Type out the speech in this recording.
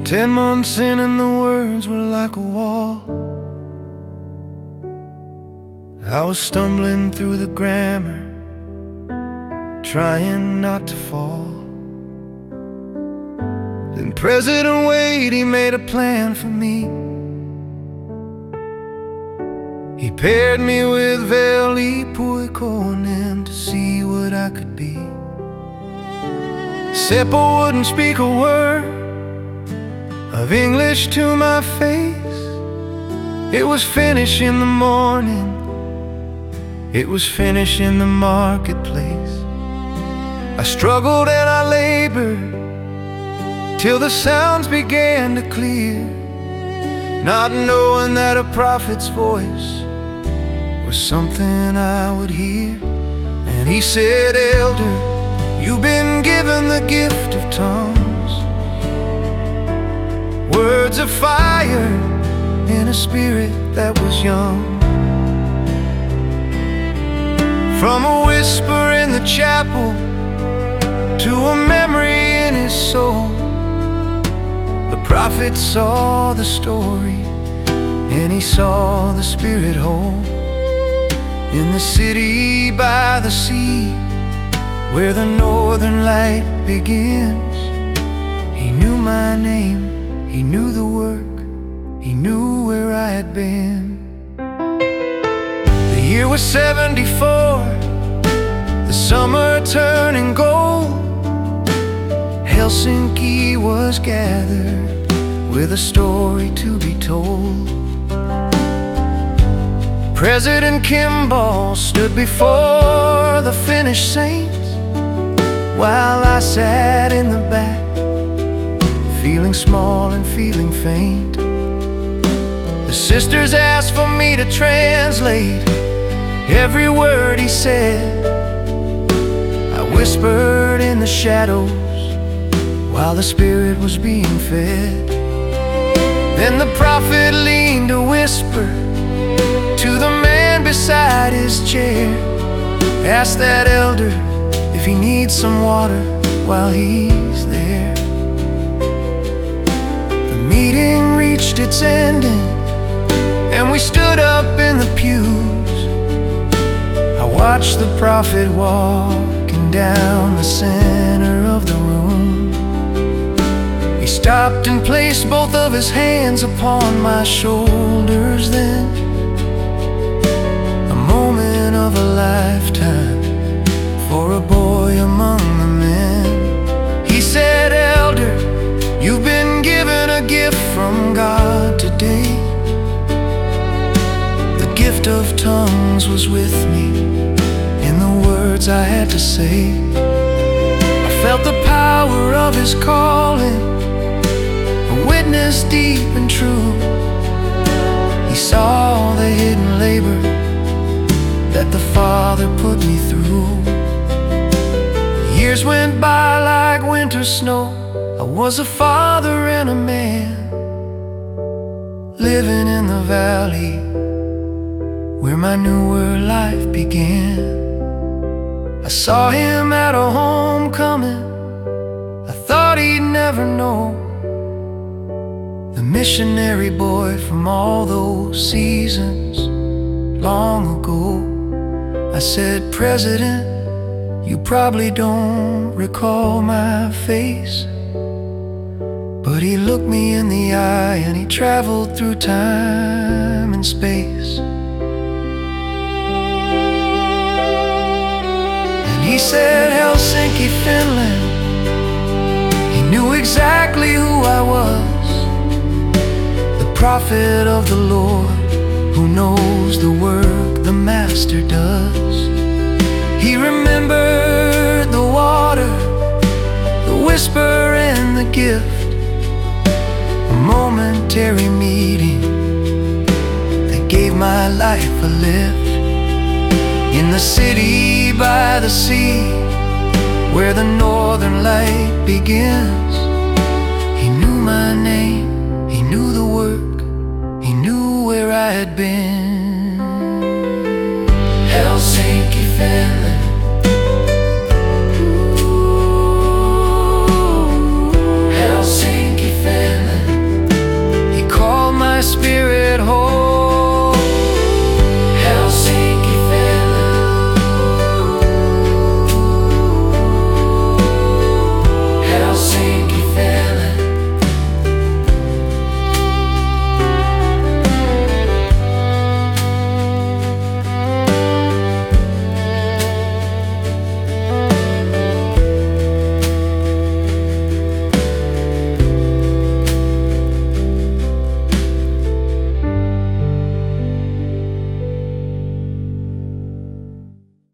10 months in and the words were like a wall. I was stumbling through the grammar, trying not to fall. Then President Wade, he made a plan for me. He paired me with Veli Puikonen to see what I could be. Seppo wouldn't speak a word of English to my face. It was finished in the morning, it was finished in the marketplace. I struggled and I labored till the sounds began to clear, not knowing that a prophet's voice was something I would hear. And he said, "Elder, you've been given the gift of tongues, words of fire in a spirit that was young. From a whisper in the chapel to a memory in his soul, the prophet saw the story and he saw the spirit whole. In the city by the sea, where the northern light begins, he knew my name, he knew the work, he knew where I had been." The year was 74, the summer turning gold. Helsinki was gathered with a story to be told. President Kimball stood before the Finnish saints, while I sat in the back, feeling small and feeling faint. The sisters asked for me to translate every word he said. I whispered in the shadows while the spirit was being fed. Then the prophet leaned to whisper to the man beside his chair. Ask that elder if he needs some water while he's there. The meeting reached its ending and we stood up in the pews. I watched the prophet walking down the center of the room. He stopped and placed both of his hands upon my shoulders. Then a moment of a lifetime for a boy among the men. He said, "Elder, you've been given a gift from God today." The gift of tongues was with me in the words I had to say. I felt the power of his calling, a witness deep and true. He saw the hidden labor that the Father put me through. Years went by like winter snow. I was a father and a man, living in the valley where my newer life began. I saw him at a homecoming, I thought he'd never know. The missionary boy from all those seasons long ago. I said, "President, you probably don't recall my face." But he looked me in the eye and he traveled through time and space. And he said, "Helsinki, Finland." He knew exactly who I was, the prophet of the Lord, who knows the work the Master does. He remembered the water, the whisper and the gift, a momentary meeting that gave my life a lift. In the city by the sea, where the northern light begins, he knew my name, he knew the work, he knew where I had been.